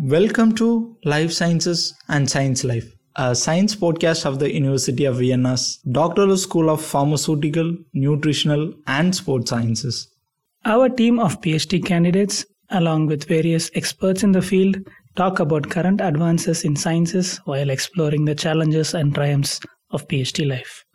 Welcome to Life Sciences and Science Life, a science podcast of the University of Vienna's Doctoral School of Pharmaceutical, Nutritional and Sports Sciences. Our team of PhD candidates, along with various experts in the field, talk about current advances in sciences while exploring the challenges and triumphs of PhD life.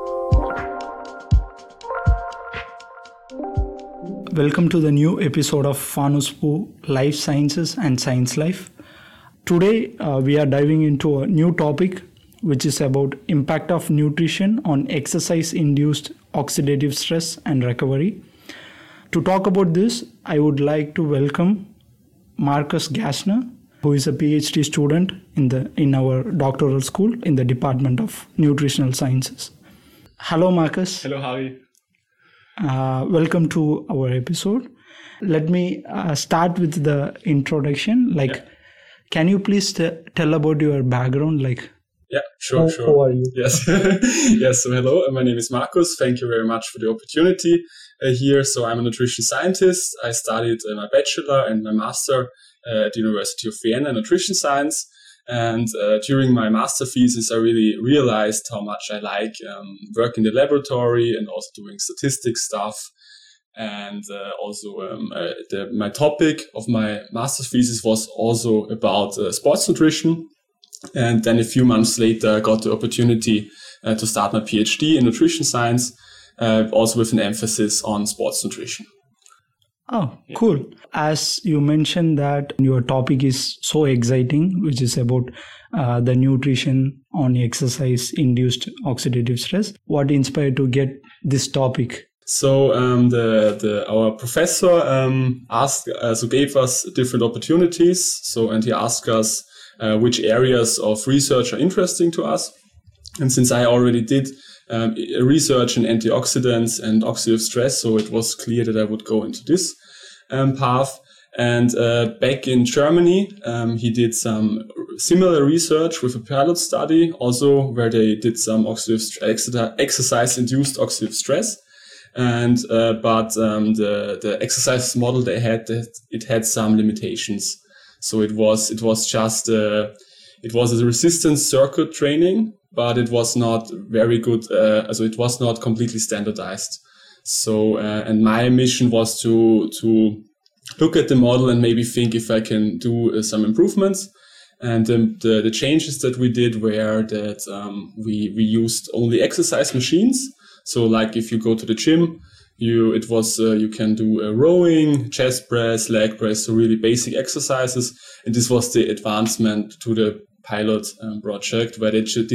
Welcome to the new episode of FANUSPU Life Sciences and Science Life. Today we are diving into a new topic which is about impact of nutrition on exercise-induced oxidative stress and recovery. To talk about this, I would like to welcome Marcus Gassner, who is a PhD student in our doctoral school in the Department of Nutritional Sciences. Hello, Marcus. Hello, Harry. Welcome to our episode. Let me start with the introduction. Can you please tell about your background? Sure. Who are you? Yes. Yes. So hello, my name is Marcus. Thank you very much for the opportunity here. So I'm a nutrition scientist. I studied my bachelor and my master at the University of Vienna in nutrition science. And during my master thesis, I really realized how much I like work in the laboratory and also doing statistics stuff. And my topic of my master thesis was also about sports nutrition. And then a few months later, I got the opportunity to start my PhD in nutrition science, also with an emphasis on sports nutrition. Oh, cool. As you mentioned that your topic is so exciting, which is about the nutrition on exercise-induced oxidative stress. What inspired to get this topic? So our professor gave us different opportunities. And he asked us which areas of research are interesting to us. And since I already did research in antioxidants and oxidative stress, so it was clear that I would go into this path. And back in Germany, he did some similar research with a pilot study, also where they did some exercise-induced oxidative stress. And the exercise model they had, it had some limitations. So it was a resistance circuit training, but it was not very good. It was not completely standardized. So, and my mission was to look at the model and maybe think if I can do some improvements. And the changes that we did were that we used only exercise machines. So, like if you go to the gym, you can do rowing, chest press, leg press, so really basic exercises. And this was the advancement to the pilot project where they just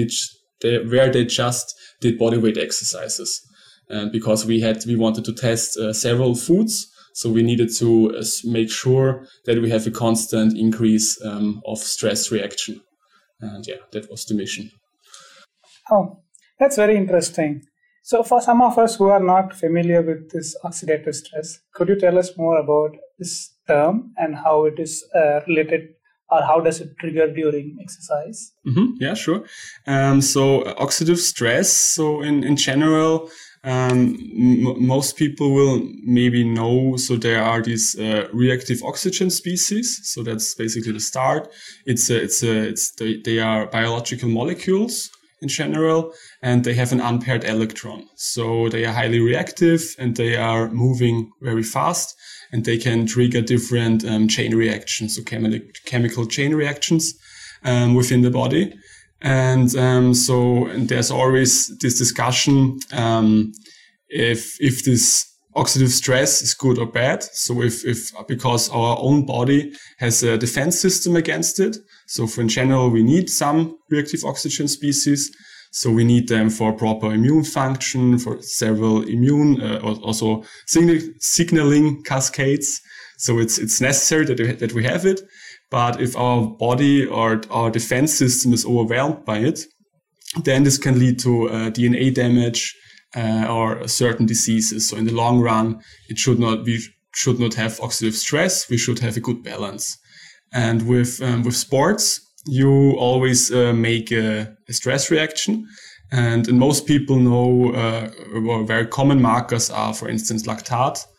did bodyweight exercises. And because we wanted to test several foods, so we needed to make sure that we have a constant increase of stress reaction. And that was the mission. Oh, that's very interesting. So for some of us who are not familiar with this oxidative stress, could you tell us more about this term and how it is related, or how does it trigger during exercise? Mm-hmm. Yeah, sure. So oxidative stress, so in general, most people will maybe know, so there are these reactive oxygen species. So that's basically the start. They are biological molecules in general, and they have an unpaired electron. So they are highly reactive and they are moving very fast, and they can trigger different chain reactions, so chemical chain reactions within the body. And there's always this discussion if this oxidative stress is good or bad. So because our own body has a defense system against it. So in general, we need some reactive oxygen species. So we need them for proper immune function, for several immune, also signaling cascades. So it's necessary that we have it. But if our body or our defense system is overwhelmed by it, then this can lead to DNA damage or certain diseases. So in the long run, we should not have oxidative stress. We should have a good balance. And with sports, you always make a stress reaction. And most people know very common markers are, for instance, lactate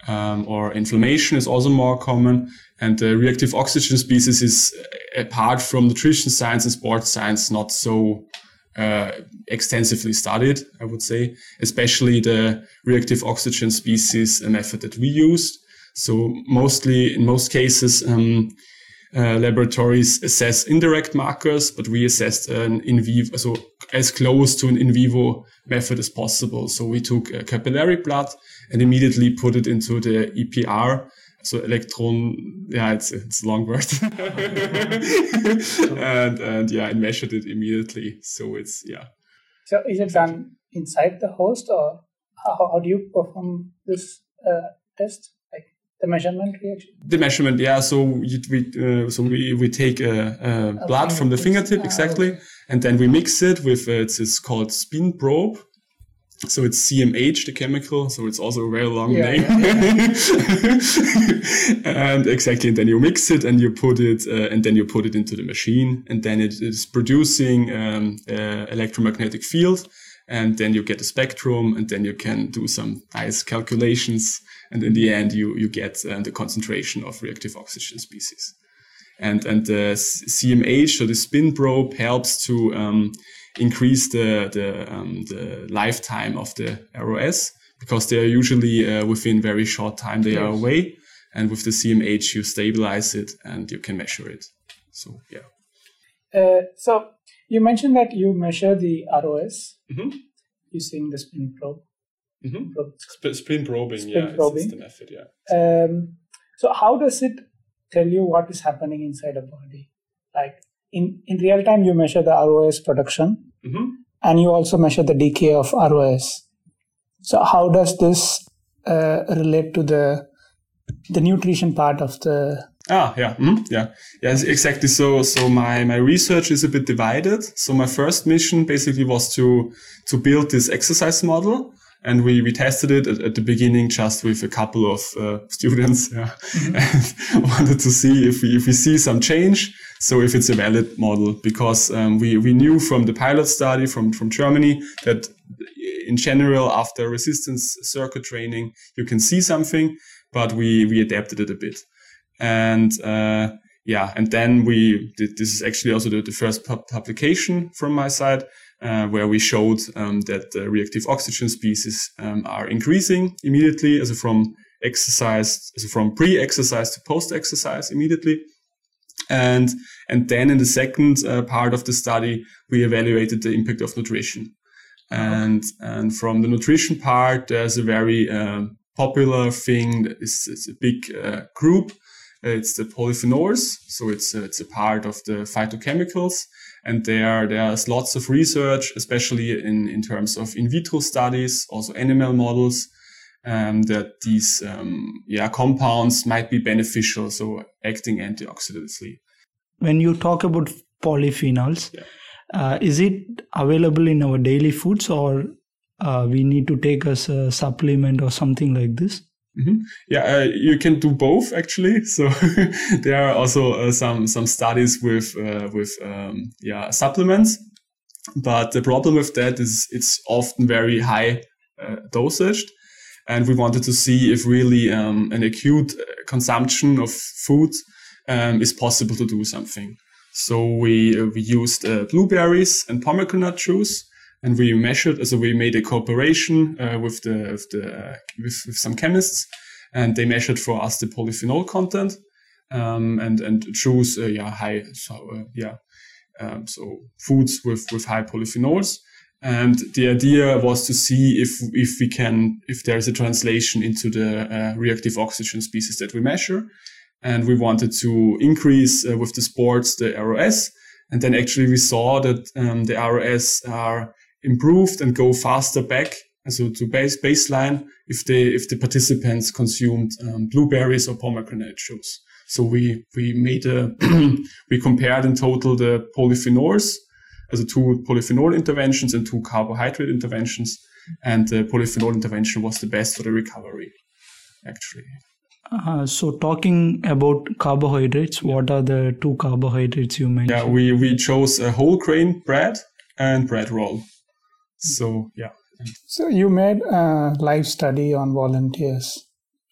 or inflammation is also more common. And the reactive oxygen species is, apart from nutrition science and sports science, not so extensively studied, I would say, especially the reactive oxygen species method that we used. So mostly, in most cases, laboratories assess indirect markers, but we assessed an in vivo, so as close to an in vivo method as possible. So we took capillary blood and immediately put it into the EPR. So electron, it's a long word. and measured it immediately. So So is it done inside the host, or how do you perform this test? Like the measurement reaction? The measurement, So we take blood from the fingertip, exactly, okay. And then we mix it with it's called spin probe. So it's CMH, the chemical. So it's also a very long name. And exactly. And then you mix it and you put it, into the machine, and then it is producing electromagnetic field. And then you get a spectrum, and then you can do some nice calculations. And in the end, you get the concentration of reactive oxygen species. And the CMH, so the spin probe, helps to increase the lifetime of the ROS, because they are usually within very short time they are away, and with the CMH you stabilize it and you can measure it. So so you mentioned that you measure the ROS using the spin probe. Spin probing, probing. It's the method. So how does it tell you what is happening inside a body? Like in real time, you measure the ROS production, and you also measure the decay of ROS. So how does this relate to the nutrition part of the? Yes, exactly. So my research is a bit divided. So my first mission basically was to build this exercise model. And we tested it at the beginning just with a couple of students, and wanted to see if we see some change. So if it's a valid model, because we knew from the pilot study from Germany that in general after resistance circuit training you can see something, but we adapted it a bit. And and then this is actually also the first publication from my side. Where we showed that the reactive oxygen species are increasing immediately, from pre-exercise to post-exercise immediately. And then in the second part of the study, we evaluated the impact of nutrition. And from the nutrition part, there's a very popular thing. It's a big group. It's the polyphenols. So it's a part of the phytochemicals. And there's lots of research, especially in terms of in vitro studies, also animal models, that these compounds might be beneficial, so acting antioxidatively. When you talk about polyphenols, is it available in our daily foods, or we need to take as a supplement or something like this? You can do both actually. So there are also some studies with supplements, but the problem with that is it's often very high dosage, and we wanted to see if really an acute consumption of food is possible to do something. So we used blueberries and pomegranate juice. And we measured, so we made a cooperation with some chemists, and they measured for us the polyphenol content, and choose high, so foods with high polyphenols. And the idea was to see if there's a translation into the reactive oxygen species that we measure, and we wanted to increase with the sports the ROS, and then actually we saw that the ROS are improved and go faster back, so to baseline, if the participants consumed blueberries or pomegranate juice. So we made we compared in total the polyphenols, also 2 polyphenol interventions and 2 carbohydrate interventions, and the polyphenol intervention was the best for the recovery, actually. So talking about carbohydrates, what are the 2 carbohydrates you mentioned? Yeah, we chose a whole grain bread and bread roll. So So you made a live study on volunteers,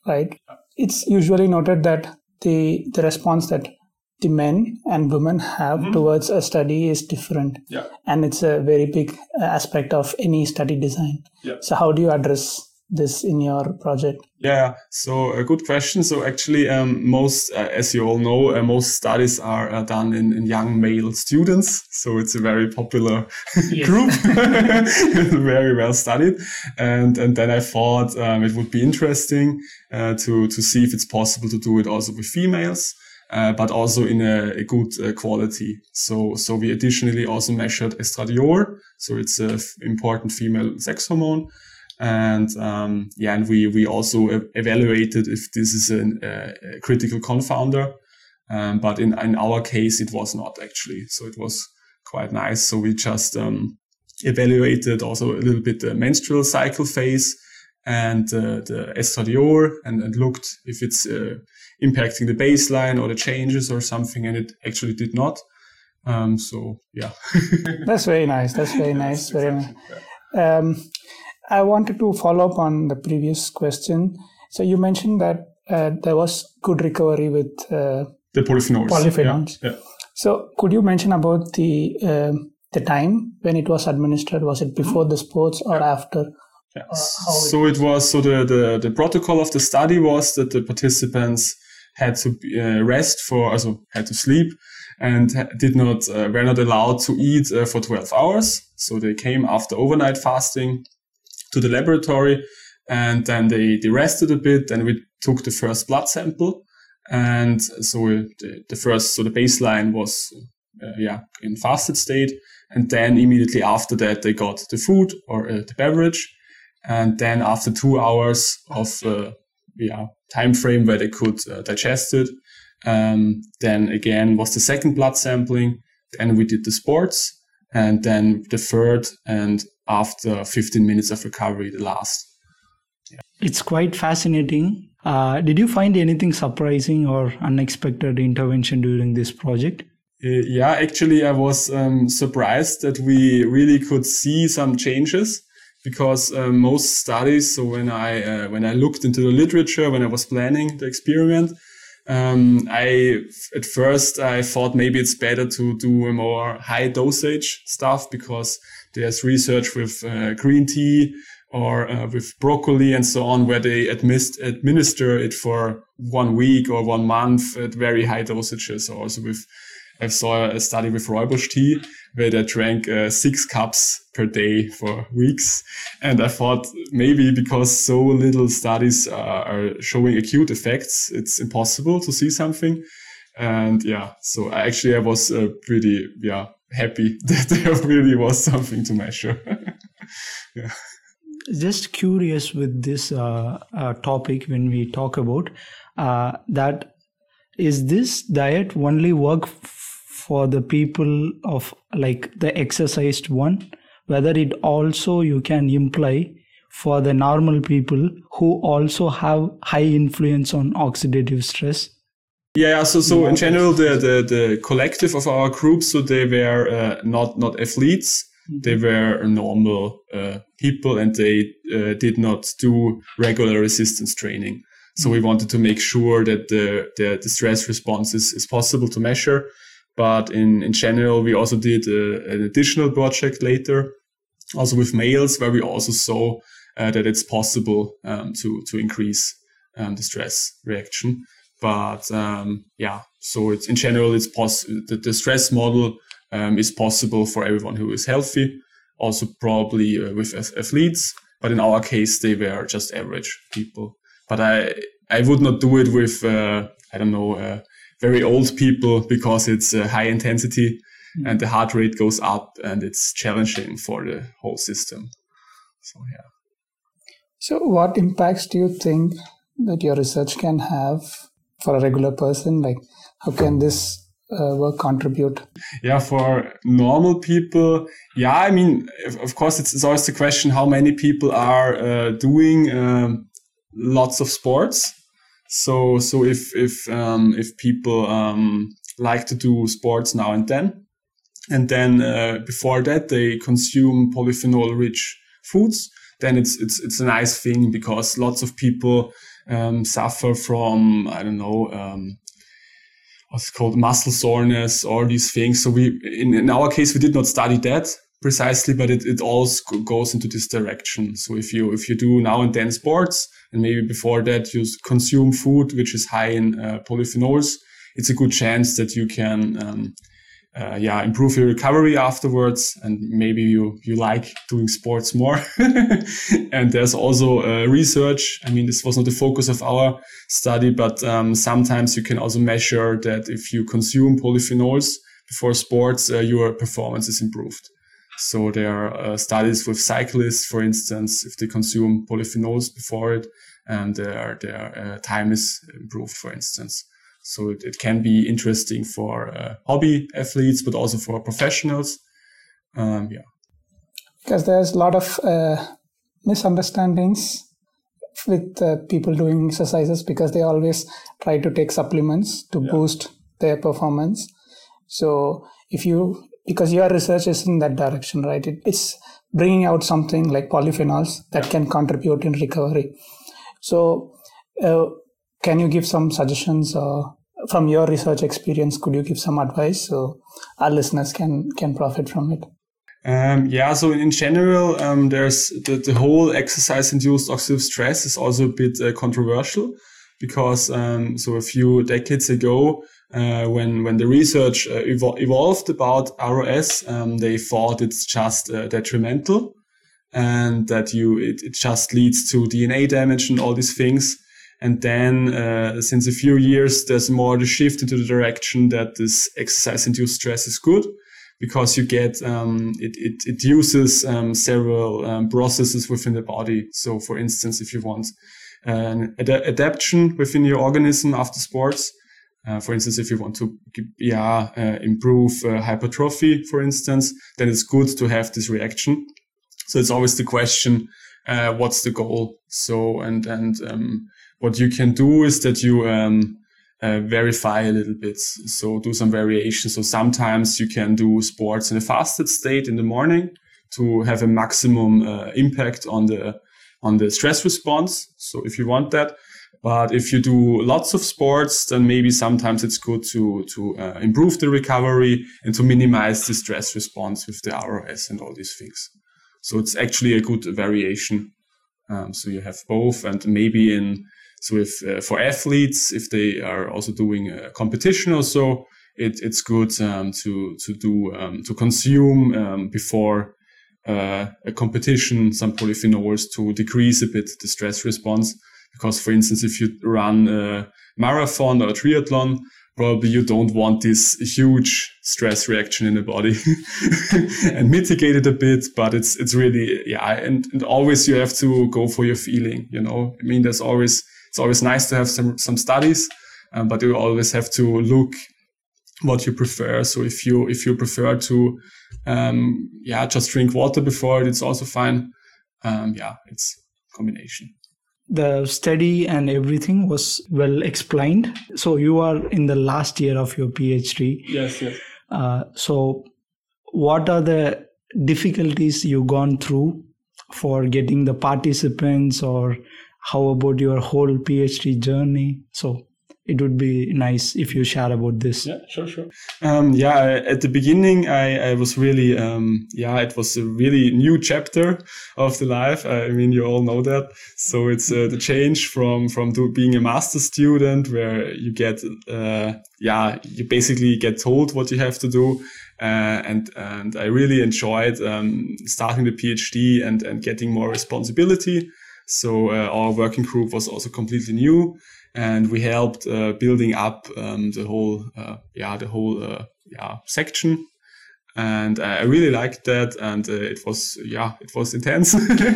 right? It's usually noted that the response that the men and women have towards a study is different. Yeah. And it's a very big aspect of any study design. Yeah. So how do you address this in your project? Yeah, so a good question. So actually, most, as you all know, most studies are done in young male students. So it's a very popular group, very well studied. And then I thought it would be interesting to see if it's possible to do it also with females. But also in a good quality. So we additionally also measured estradiol. So it's an important female sex hormone. And, and we also evaluated if this is a critical confounder. But in our case, it was not actually. So it was quite nice. So we just, evaluated also a little bit the menstrual cycle phase and the estradiol and looked if it's impacting the baseline or the changes or something, and it actually did not. So yeah. That's very nice. Very nice. I wanted to follow up on the previous question. So you mentioned that there was good recovery with the polyphenols. Yeah. So could you mention about the time when it was administered? Was it before the sports or after? Yeah. The protocol of the study was that the participants had to had to sleep and were not allowed to eat for 12 hours. So they came after overnight fasting to the laboratory, and then they rested a bit, and we took the first blood sample. And so the baseline was in fasted state, and then immediately after that they got the food or the beverage, and then after 2 hours of time frame where they could digest it, then again was the second blood sampling, and we did the sports, and then the third, and after 15 minutes of recovery, the last. Yeah. It's quite fascinating. Did you find anything surprising or unexpected intervention during this project? Actually, I was surprised that we really could see some changes, because most studies. So when I looked into the literature, when I was planning the experiment, at first I thought maybe it's better to do a more high dosage stuff, because there's research with green tea or with broccoli and so on, where they administer it for 1 week or 1 month at very high dosages. Also I saw a study with rooibos tea where they drank 6 cups per day for weeks. And I thought maybe because so little studies are showing acute effects, it's impossible to see something. And so I was pretty happy that there really was something to measure. Yeah. Just curious with this topic, when we talk about that, is this diet only work for the people of like the exercised one, whether it also you can imply for the normal people who also have high influence on oxidative stress? Yeah. So in general, the collective of our group, so they were not athletes. They were normal people, and they did not do regular resistance training. So we wanted to make sure that the stress response is possible to measure. But in general, we also did an additional project later, also with males, where we also saw that it's possible to increase the stress reaction. But so it's in general, it's possible. The stress model is possible for everyone who is healthy, also probably with athletes. But in our case, they were just average people. But I would not do it with very old people, because it's high intensity and the heart rate goes up, and it's challenging for the whole system. So yeah. So what impacts do you think that your research can have for a regular person? Like, how can this work contribute? Yeah, for normal people, I mean, of course, it's always the question how many people are doing lots of sports. So if people like to do sports now and then before that they consume polyphenol-rich foods, then it's a nice thing, because lots of people suffer from, I don't know, what's called muscle soreness or these things. So in our case, we did not study that precisely, but it also goes into this direction. So if you do now and then sports, and maybe before that you consume food which is high in polyphenols, it's a good chance that you can improve your recovery afterwards, and maybe you like doing sports more. And there's also research. I mean, this was not the focus of our study, but sometimes you can also measure that if you consume polyphenols before sports, your performance is improved. So there are studies with cyclists, for instance, if they consume polyphenols before it, and their time is improved, for instance. So it can be interesting for hobby athletes, but also for professionals. Because there's a lot of misunderstandings with people doing exercises, because they always try to take supplements to boost their performance. So because your research is in that direction, right? It's bringing out something like polyphenols that can contribute in recovery. So can you give some suggestions from your research experience? Could you give some advice so our listeners can profit from it? So in general, there's the whole exercise-induced oxidative stress is also a bit controversial, because so a few decades ago, when the research evolved about ROS, they thought it's just detrimental, and that it just leads to DNA damage and all these things. And then since a few years, there's more the shift into the direction that this exercise-induced stress is good, because you get it uses several processes within the body. So, for instance, if you want an adaptation within your organism after sports, for instance, if you want to improve hypertrophy, for instance, then it's good to have this reaction. So it's always the question, what's the goal? So and what you can do is that you verify a little bit. So do some variation. So sometimes you can do sports in a fasted state in the morning to have a maximum impact on the stress response. So if you want that, but if you do lots of sports, then maybe sometimes it's good to improve the recovery and to minimize the stress response with the ROS and all these things. So it's actually a good variation. So you have both, and maybe for athletes, if they are also doing a competition or so, it's good to consume before a competition some polyphenols to decrease a bit the stress response. Because, for instance, if you run a marathon or a triathlon, probably you don't want this huge stress reaction in the body and mitigate it a bit. But it's really, and always you have to go for your feeling, you know. I mean, it's always nice to have some studies, but you always have to look what you prefer. So if you prefer to, just drink water before it, it's also fine. It's a combination. The study and everything was well explained. So you are in the last year of your PhD. Yes. So what are the difficulties you've gone through for getting the participants, or how about your whole PhD journey? So it would be nice if you share about this. Yeah, sure. At the beginning, I was really, it was a really new chapter of the life. I mean, you all know that. So it's the change from being a master's student, where you get, you basically get told what you have to do. And I really enjoyed starting the PhD and getting more responsibility. So our working group was also completely new. And we helped building up the whole section, and I really liked that. And it was intense.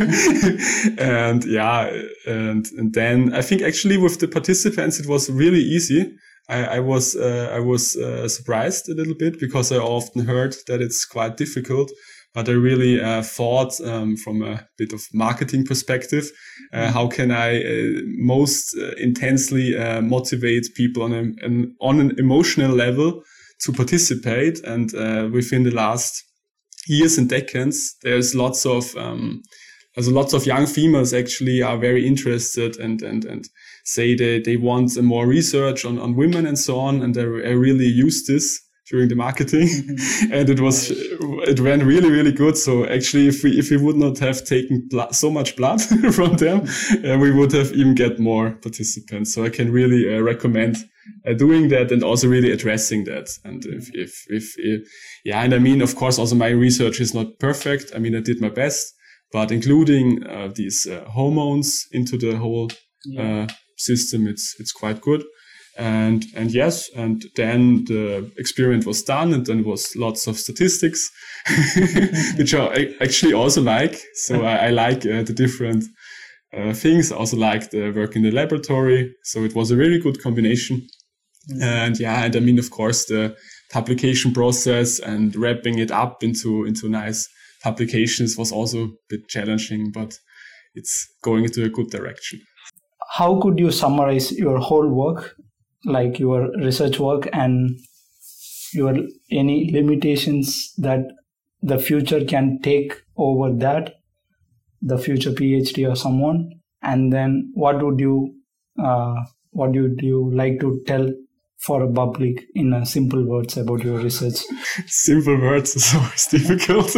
and then I think actually with the participants it was really easy. I was surprised a little bit, because I often heard that it's quite difficult. But I really thought from a bit of marketing perspective, how can I most intensely motivate people on an emotional level to participate? And within the last years and decades, there's lots of as lots of young females actually are very interested and say they want more research on women and so on. And I really used this during the marketing and it went really, really good. So actually, if we would not have taken so much blood from them, we would have even get more participants. So I can really recommend doing that and also really addressing that. And and I mean, of course, also my research is not perfect. I mean, I did my best, but including these hormones into the whole system, it's quite good. And yes, and then the experiment was done, and then it was lots of statistics, which I actually also like. So I like the different things. I also like the work in the laboratory. So it was a really good combination. And I mean, of course, the publication process and wrapping it up into nice publications was also a bit challenging, but it's going into a good direction. How could you summarize your whole work, like your research work, and your any limitations that the future can take over that, the future PhD or someone? And then what would you like to tell for a public in simple words about your research? Simple words is always difficult.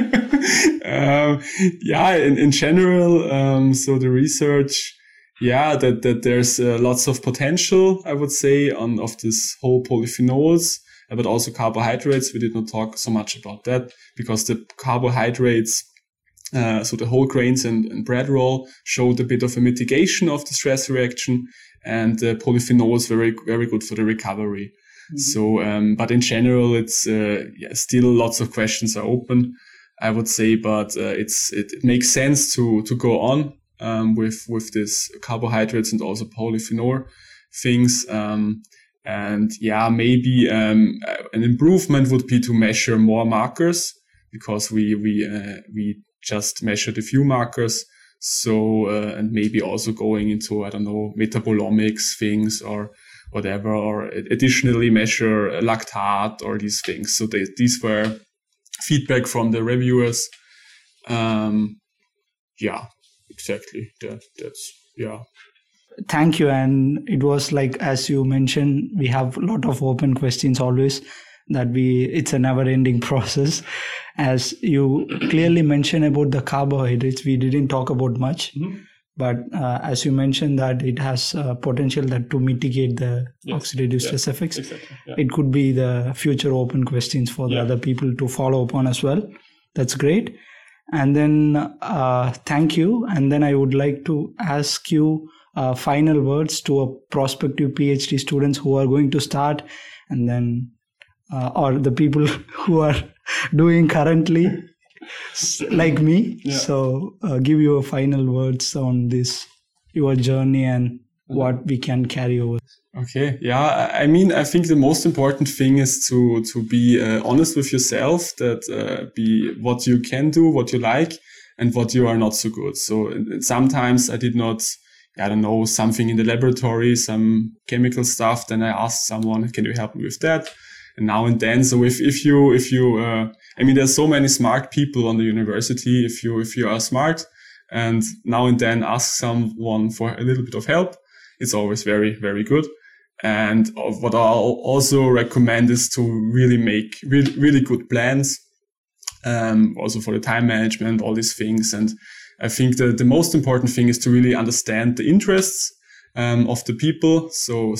In general, so the research, that there's lots of potential, I would say, of this whole polyphenols, but also carbohydrates. We did not talk so much about that because the carbohydrates, so the whole grains and bread roll, showed a bit of a mitigation of the stress reaction, and the polyphenols very, very good for the recovery. Mm-hmm. So, but in general, it's still lots of questions are open, I would say, but it makes sense to go on with this carbohydrates and also polyphenol things. Maybe an improvement would be to measure more markers, because we just measured a few markers. So, and maybe also going into, I don't know, metabolomics things or whatever, or additionally measure lactate or these things. So these were feedback from the reviewers. Exactly. That's. Thank you. And it was like, as you mentioned, we have a lot of open questions always, it's a never ending process. As you clearly mentioned about the carbohydrates, we didn't talk about much, but as you mentioned that it has potential to mitigate the oxidative stress effects. Exactly, It could be the future open questions for the other people to follow up on as well. That's great. And then thank you. And then I would like to ask you final words to a prospective PhD students who are going to start, and then or the people who are doing currently, like me. Yeah. So give your final words on this, your journey, and what we can carry over. Okay. Yeah. I mean, I think the most important thing is to be honest with yourself, that be what you can do, what you like, and what you are not so good. So sometimes I did not, I don't know, something in the laboratory, some chemical stuff. Then I asked someone, can you help me with that? And now and then. So if you, I mean, there's so many smart people on the university. If you are smart and now and then ask someone for a little bit of help, it's always very, very good. And what I'll also recommend is to really make really good plans, also for the time management, all these things. And I think the most important thing is to really understand the interests of the people. So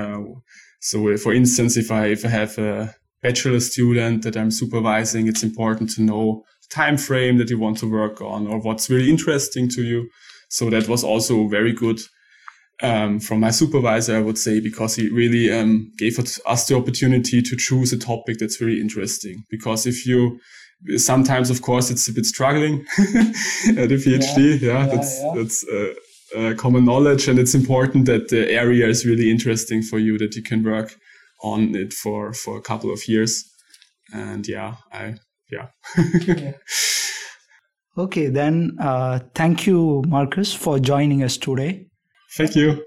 for instance, if I have a bachelor student that I'm supervising, it's important to know the time frame that you want to work on or what's really interesting to you. So that was also very good from my supervisor, I would say, because he really gave us the opportunity to choose a topic that's very interesting. Because sometimes, of course, it's a bit struggling at the PhD. That's common knowledge, and it's important that the area is really interesting for you, that you can work on it for a couple of years. And Okay, then thank you, Marcus, for joining us today. Thank you.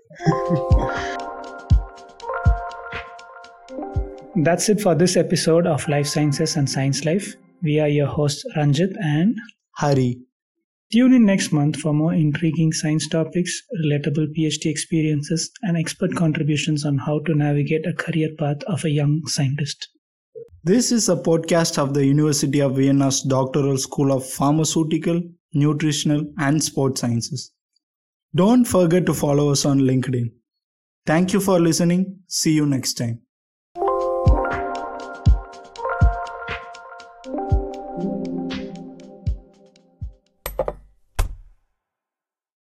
That's it for this episode of Life Sciences and Science Life. We are your hosts, Ranjit and Hari. Tune in next month for more intriguing science topics, relatable PhD experiences, and expert contributions on how to navigate a career path of a young scientist. This is a podcast of the University of Vienna's Doctoral School of Pharmaceutical, Nutritional, and Sports Sciences. Don't forget to follow us on LinkedIn. Thank you for listening. See you next time.